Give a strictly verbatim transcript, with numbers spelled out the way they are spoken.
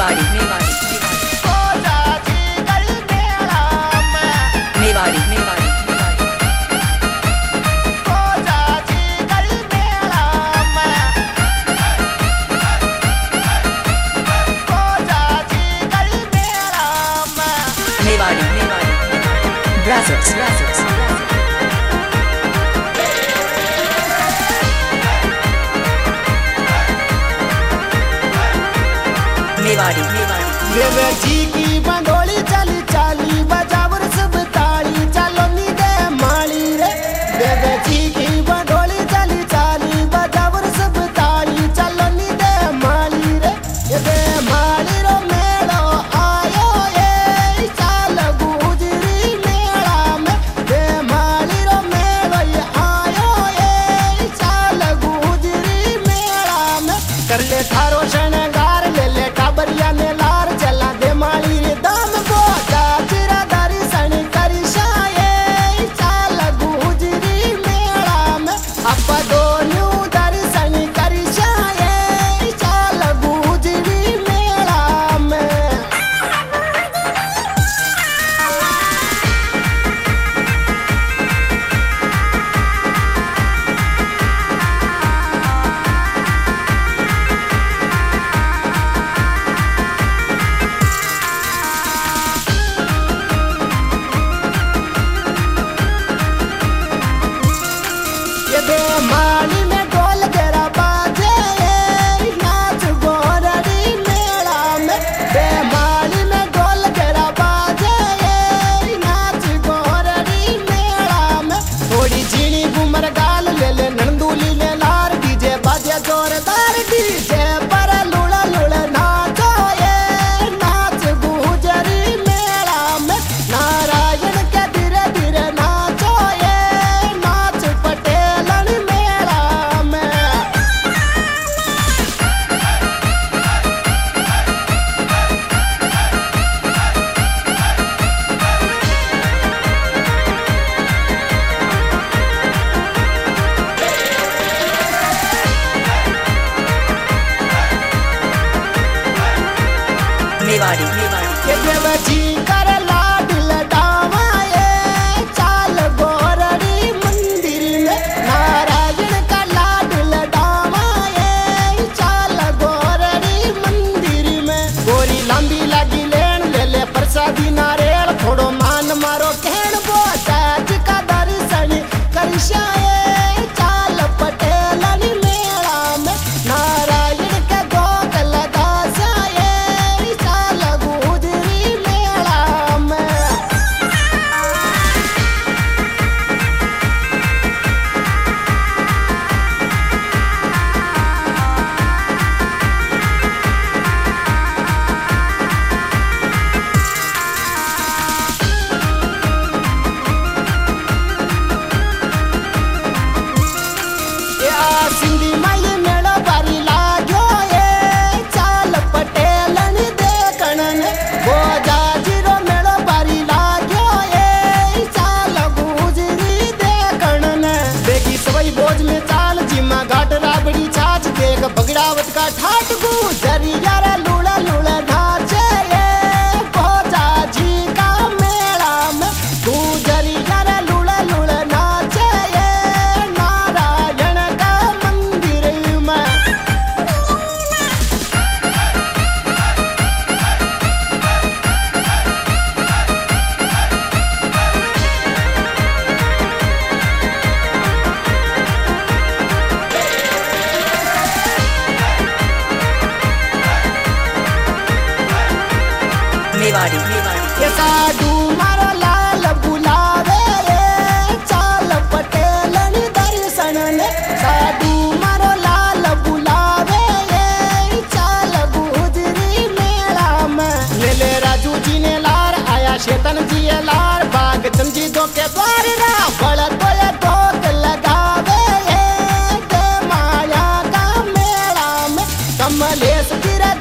मेवाड़ी मेवाड़ी मेवाड़ी मेवाड़ी मेवाड़ी मेवाड़ी ब्राज़र्स ब्राज़र्स मेवाड़ी मेवाड़ी देवे जी की बंडोली चली चाली बजावर सब ताली चलो नी दे माली रे देवे जी की बंडोली चली चाली बजावर सब ताली चलो नी दे माली रे ये दे माली रो मेलो आयो ये चाल गुजरी मेला में दे माली रो मेलो ये आयो ये चाल गुजरी मेला में कर ले थारो शनगार ले ले टाबरिया ने लार चला दे माली रे दाम बोझा चिरा दारी सन करी शाये चाल गुजरी मेला में अब दोनों दारी सन करी शाये चाल गुजरी मेला में ये दे माली में ढोल गेरा बाजे नाच गोरड़ी मेला में दे माली में ढोल गेरा बाजे नाच गोरड़ी मेला में थोड़ी झीणी घूमर गाल ले ले नंदूली ले लार डीजे बाजे जोरदार डीजे पर लुड़ा लुड़ा नाचो ये नाच गुजरी मेला में नारायण के धीरे धीरे नाचो ये नाच पटेलन मेला में मेवाड़ी मेवाड़ी ये देव जी कर लाड लडावाए चाल गोरड़ी मंदिर में नारायण का लाड लडावाए चाल गोरड़ी मंदिर में गोरी लंबी लगी लेन ले ले प्रसादी नारेल थोड़ो मान मारो कहन बोझा का दर्शन करशाए चाल पटेलन मेला में नारायण के गोद लगासाए चाल गुजरी मेला में या सिंधी माई मेलो बारी लाग्यो ये चाल पटेलन देखण ने बोझा जीरो मेलो बारी लाग्यो ये चाल गुजरी देखण ने देखी सवई बोझ में चाल जिमा घाट राबड़ी छाछ देख बगड़ावत का ठाट गुजरी यार लूड़ा लूड़ा नाचे ये बोझा जी का मेला में गुजरी यार लूड़ा लूड़ा नाचे ये नारायण का मंदिर में मेवाड़ी मेवाड़ी ये साधु मारो लाल बुलावे रे चाल पटेलन दर्शन ने साधु मारो लाल बुलावे रे चाल गुजरी मेला में ले ले राजू जी ने लार आया शेतन जी ये लार बाग चंदी दो के द्वार रा बड़ तो ये दोत लगावे रे दे माया का मेला में कमलेश गिर